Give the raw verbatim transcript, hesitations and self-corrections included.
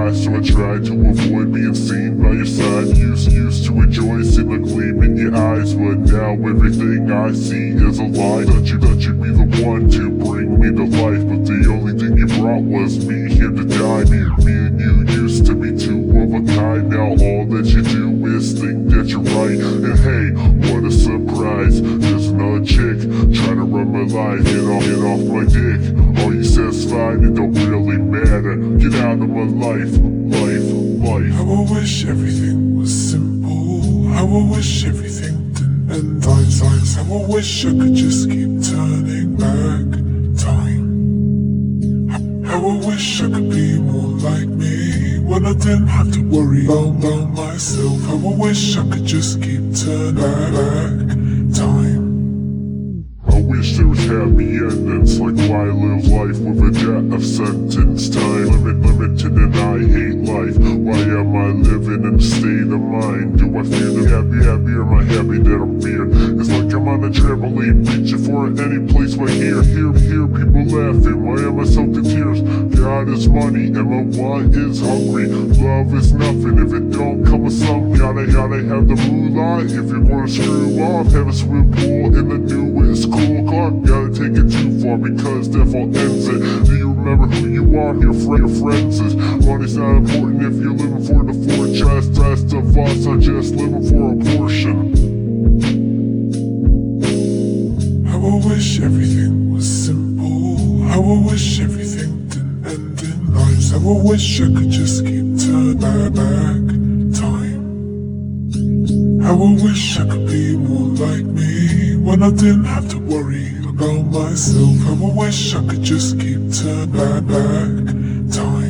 high, so I try to avoid being seen by your side. Used, used to enjoy seeing the gleam in your eyes, but now everything I see is a lie. Thought you, thought you'd be the one to bring me to life, but the only thing you brought was me here to die. Me, me and you used to be two of a kind. Now all that you do is think that you're right. And hey, what a surprise, there's another chick trying to run my life. Get off, get off my dick. All you said's fine, it don't really matter. Get out of my life, life, life. How I wish everything was simple. How I wish everything didn't end. Times, times. How I wish I could just keep turning back time. How I wish I could be more like me, when I didn't have to worry about, about myself. How I wish I could just keep turning back time. I wish there was happy endings, like why live life with a death of sentence. Time limit, limited, and I hate life. Why am I living in a state of mind? Do I feel happy, happy, or am I happy that I'm feared? It's like I'm on a trampoline, reaching for any place right here. Hear, hear people laughing, why am I soaked in tears? God is money, and my want is hungry. Love is nothing if it don't come with some. Gotta, gotta have the moolah if you're gonna screw off. Have a swim pool in the newest cool car. Gotta take it too far because death all ends it. Do you remember who you are? Your friend, your friends is. Money's not important if you're living for the fortress. The rest of us are just living for a portion. How I wish everything was simple. How I wish everything didn't end in lives. How I wish I could just keep turning back, back time. How I wish I could be more like me, when I didn't have to worry about myself. How I wish I could just keep turning back, back time.